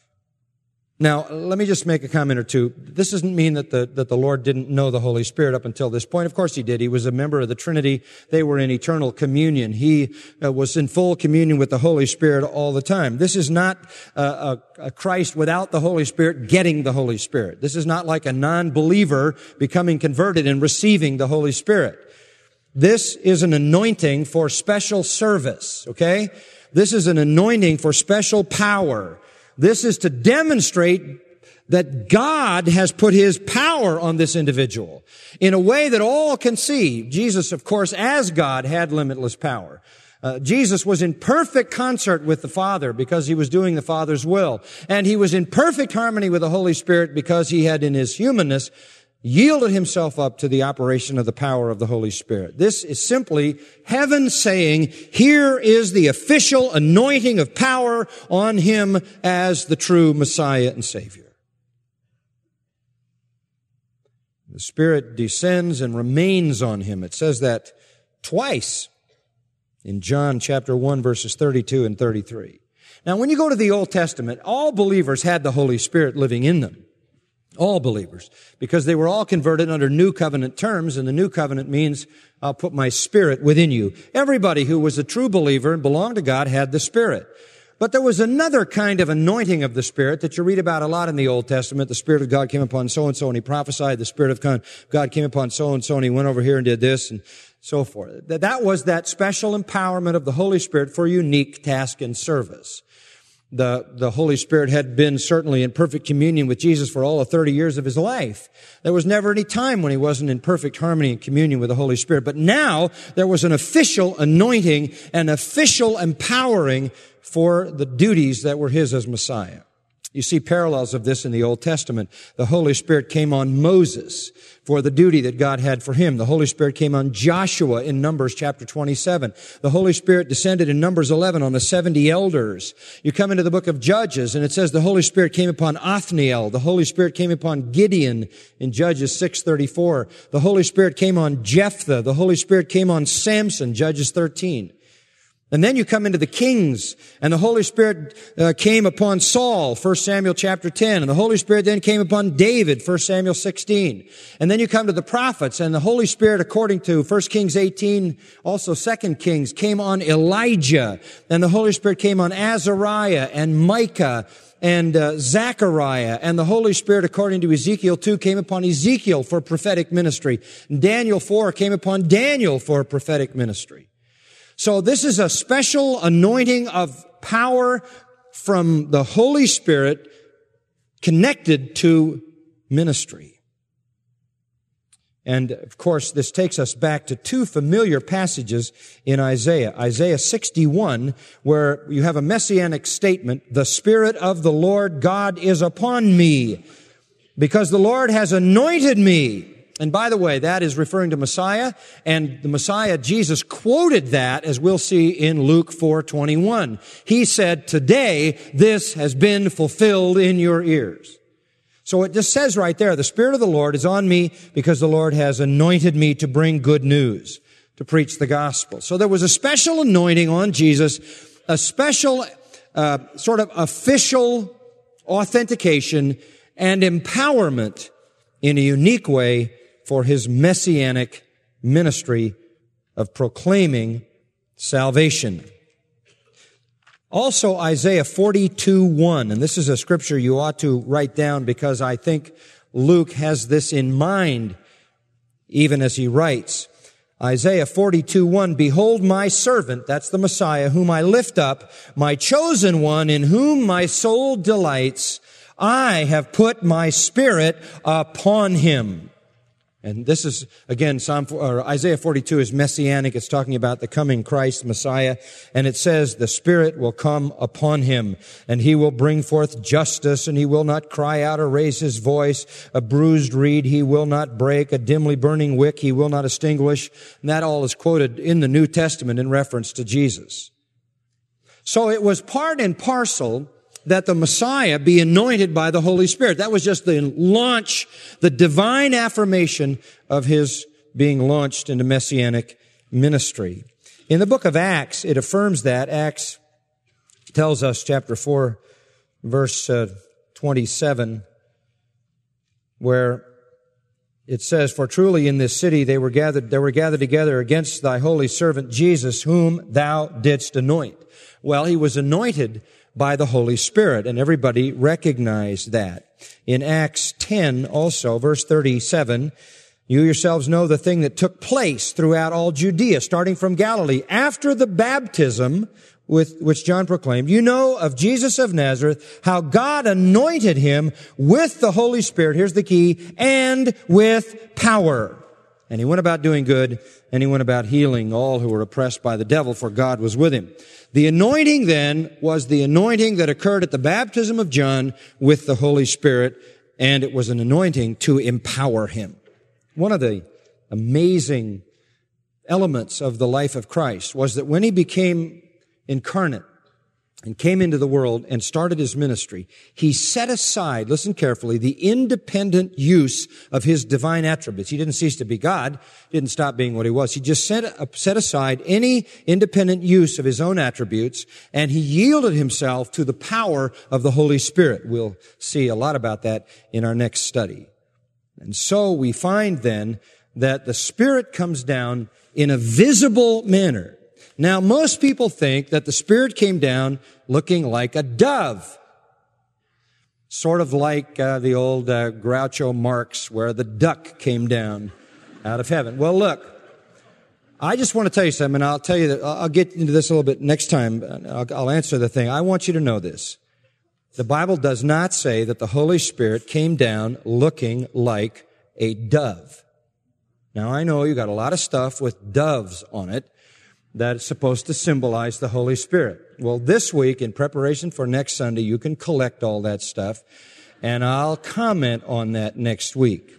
S2: Now, let me just make a comment or two. This doesn't mean that the, that the Lord didn't know the Holy Spirit up until this point. Of course he did. He was a member of the Trinity. They were in eternal communion. He uh, was in full communion with the Holy Spirit all the time. This is not uh, a, a Christ without the Holy Spirit getting the Holy Spirit. This is not like a non-believer becoming converted and receiving the Holy Spirit. This is an anointing for special service, okay? This is an anointing for special power. This is to demonstrate that God has put his power on this individual in a way that all can see. Jesus, of course, as God, had limitless power. Uh, Jesus was in perfect concert with the Father because he was doing the Father's will. And he was in perfect harmony with the Holy Spirit because he had, in his humanness, yielded himself up to the operation of the power of the Holy Spirit. This is simply heaven saying, here is the official anointing of power on him as the true Messiah and Savior. The Spirit descends and remains on him. It says that twice in John chapter one, verses thirty-two and thirty-three. Now, when you go to the Old Testament, all believers had the Holy Spirit living in them. All believers, because they were all converted under new covenant terms, and the new covenant means I'll put my Spirit within you. Everybody who was a true believer and belonged to God had the Spirit. But there was another kind of anointing of the Spirit that you read about a lot in the Old Testament. The Spirit of God came upon so-and-so and he prophesied. The Spirit of God came upon so-and-so and he went over here and did this and so forth. That was that special empowerment of the Holy Spirit for unique task and service. The, the Holy Spirit had been certainly in perfect communion with Jesus for all of thirty years of his life. There was never any time when he wasn't in perfect harmony and communion with the Holy Spirit. But now there was an official anointing, an official empowering for the duties that were his as Messiah. You see parallels of this in the Old Testament. The Holy Spirit came on Moses for the duty that God had for him. The Holy Spirit came on Joshua in Numbers chapter twenty-seven. The Holy Spirit descended in Numbers eleven on the seventy elders. You come into the book of Judges and it says the Holy Spirit came upon Othniel. The Holy Spirit came upon Gideon in Judges six thirty-four. The Holy Spirit came on Jephthah. The Holy Spirit came on Samson, Judges thirteen. And then you come into the kings, and the Holy Spirit uh, came upon Saul, First Samuel chapter ten, and the Holy Spirit then came upon David, First Samuel sixteen. And then you come to the prophets, and the Holy Spirit, according to First Kings eighteen, also Second Kings, came on Elijah, and the Holy Spirit came on Azariah and Micah and uh, Zechariah, and the Holy Spirit, according to Ezekiel two, came upon Ezekiel for prophetic ministry. And Daniel four came upon Daniel for prophetic ministry. So this is a special anointing of power from the Holy Spirit connected to ministry. And of course, this takes us back to two familiar passages in Isaiah. Isaiah sixty-one, where you have a messianic statement, the Spirit of the Lord God is upon me, because the Lord has anointed me And by the way, that is referring to Messiah, and the Messiah, Jesus, quoted that, as we'll see in Luke four twenty-one. He said, "Today this has been fulfilled in your ears." So it just says right there, the Spirit of the Lord is on me because the Lord has anointed me to bring good news, to preach the gospel. So there was a special anointing on Jesus, a special uh, sort of official authentication and empowerment in a unique way for his messianic ministry of proclaiming salvation. Also, Isaiah forty-two one, and this is a scripture you ought to write down because I think Luke has this in mind even as he writes. Isaiah forty-two one, "Behold my servant," that's the Messiah, "whom I lift up, my chosen one, in whom my soul delights. I have put my spirit upon him." And this is, again, Psalm, or Isaiah forty-two is messianic. It's talking about the coming Christ, Messiah. And it says, "The Spirit will come upon him, and he will bring forth justice, and he will not cry out or raise his voice. A bruised reed he will not break, a dimly burning wick he will not extinguish." And that all is quoted in the New Testament in reference to Jesus. So it was part and parcel that the Messiah be anointed by the Holy Spirit. That was just the launch, the divine affirmation of his being launched into messianic ministry. In the book of Acts, it affirms that. Acts tells us, chapter four, verse uh, twenty-seven, where it says, "For truly in this city they were gathered, they were gathered together against thy holy servant Jesus, whom thou didst anoint." Well, he was anointed by the Holy Spirit, and everybody recognized that. In Acts ten also, verse thirty-seven, "You yourselves know the thing that took place throughout all Judea, starting from Galilee, after the baptism with which John proclaimed. You know of Jesus of Nazareth, how God anointed him with the Holy Spirit," here's the key, "and with power. And he went about doing good, and he went about healing all who were oppressed by the devil, for God was with him." The anointing then was the anointing that occurred at the baptism of John with the Holy Spirit, and it was an anointing to empower him. One of the amazing elements of the life of Christ was that when he became incarnate and came into the world and started his ministry, he set aside, listen carefully, the independent use of his divine attributes. He didn't cease to be God, didn't stop being what he was. He just set, set aside any independent use of his own attributes, and he yielded himself to the power of the Holy Spirit. We'll see a lot about that in our next study. And so we find then that the Spirit comes down in a visible manner. Now, most people think that the Spirit came down looking like a dove, sort of like uh, the old uh, Groucho Marx, where the duck came down out of heaven. Well, look, I just want to tell you something, and I'll tell you that I'll get into this a little bit next time. I'll, I'll answer the thing. I want you to know this. The Bible does not say that the Holy Spirit came down looking like a dove. Now, I know you got a lot of stuff with doves on it that is supposed to symbolize the Holy Spirit. Well, this week, in preparation for next Sunday, you can collect all that stuff, and I'll comment on that next week.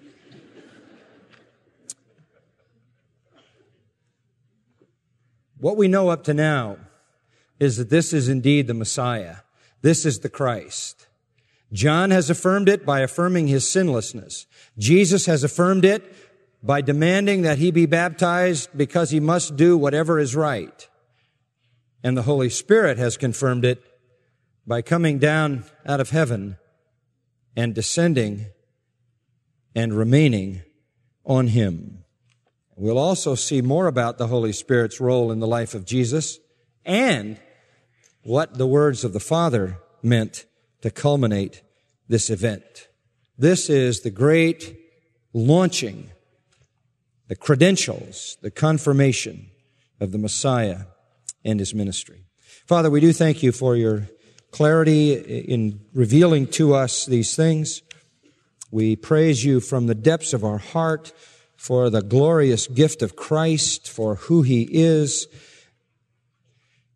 S2: What we know up to now is that this is indeed the Messiah. This is the Christ. John has affirmed it by affirming his sinlessness. Jesus has affirmed it by demanding that he be baptized because he must do whatever is right. And the Holy Spirit has confirmed it by coming down out of heaven and descending and remaining on him. We'll also see more about the Holy Spirit's role in the life of Jesus and what the words of the Father meant to culminate this event. This is the great launching, the credentials, the confirmation of the Messiah and his ministry. Father, we do thank you for your clarity in revealing to us these things. We praise you from the depths of our heart for the glorious gift of Christ, for who he is.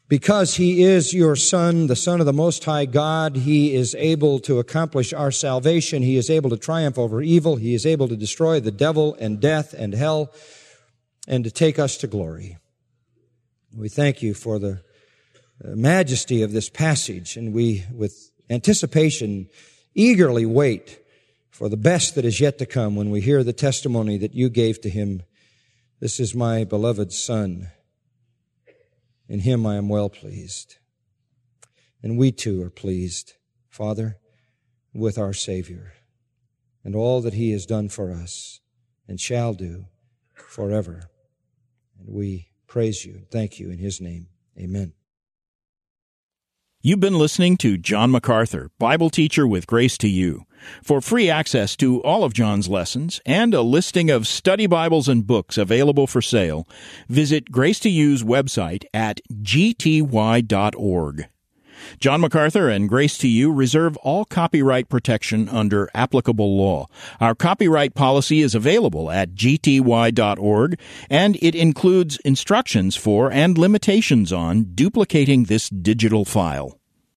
S2: Because He is your Son, the Son of the Most High God, He is able to accomplish our salvation. He is able to triumph over evil. He is able to destroy the devil and death and hell and to take us to glory. We thank You for the majesty of this passage, and we, with anticipation, eagerly wait for the best that is yet to come when we hear the testimony that You gave to Him. This is my beloved Son. In Him I am well pleased. And we too are pleased, Father, with our Savior and all that He has done for us and shall do forever. And we praise You and thank You in His name. Amen.
S1: You've been listening to John MacArthur, Bible teacher with Grace to You. For free access to all of John's lessons and a listing of study Bibles and books available for sale, visit Grace to You's website at g t y dot org. John MacArthur and Grace to You reserve all copyright protection under applicable law. Our copyright policy is available at g t y dot org, and it includes instructions for and limitations on duplicating this digital file.